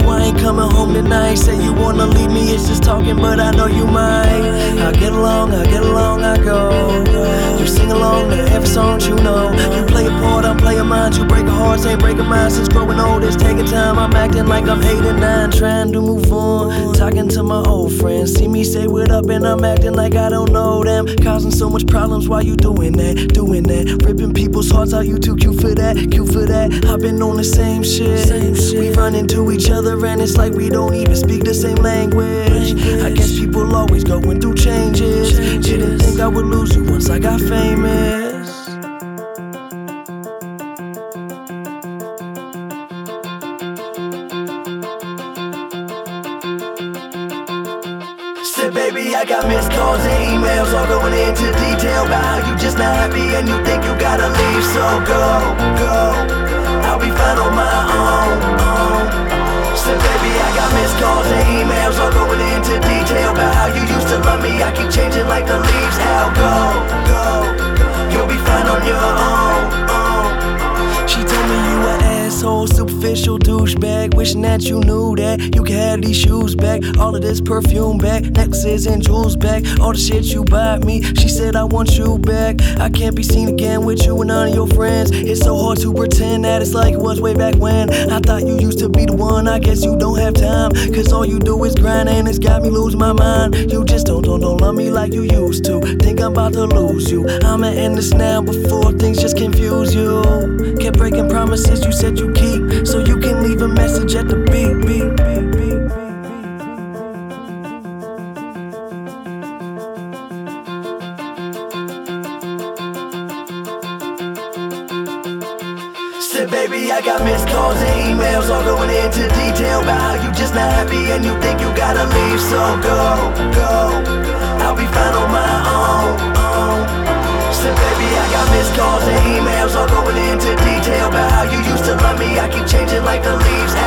I ain't coming home tonight. Say you wanna leave me, it's just talking, but I know you might. I get along, I go. You sing along to every song you know. You play a part, I'm playing mine. You break a heart, ain't breaking mine. Since growing old, it's taking time. I'm acting like I'm 8 and 9, trying to move on. Talking to my old friends, see me say what up, and I'm acting like I don't know them. Causing so much problems while you doing that. Ripping people's hearts out, you too cute for that, I've been on the same shit. We run into each other and it's like we don't even speak the same language. I guess people always going through changes. Didn't think I would lose you once I got famous. Said, baby, I got missed calls and emails, all going into detail about how you just not happy and you think you gotta leave. So go, I'll be fine on my own. Said, baby, I got missed calls and emails, all going into detail about how you used to love me. I keep changing like the leaves. How go, you'll be fine on your own. She told me you an asshole, superficial douchebag, wishing that you knew that you could have these shoes back, all of this perfume back, necklaces and jewels back, all the shit you bought me. She said I want you back. I can't be seen again with you and none of your friends. It's so hard to pretend that it's like it was way back when. I thought you used to be the one. I guess you don't have time, cause all you do is grind and it's got me losing my mind. You just don't love me like you used to. Think I'm about to lose you. I'ma end this now before things just confuse you. Kept breaking promises you said you keep, so you can leave a message at the beep. Said, baby, I got missed calls and emails, all going into detail about how you just not happy and you think you gotta leave. So go, I'll be fine on my own. Said, baby, I got missed calls and emails, all going into detail about how you used to love me. I keep changing like the leaves.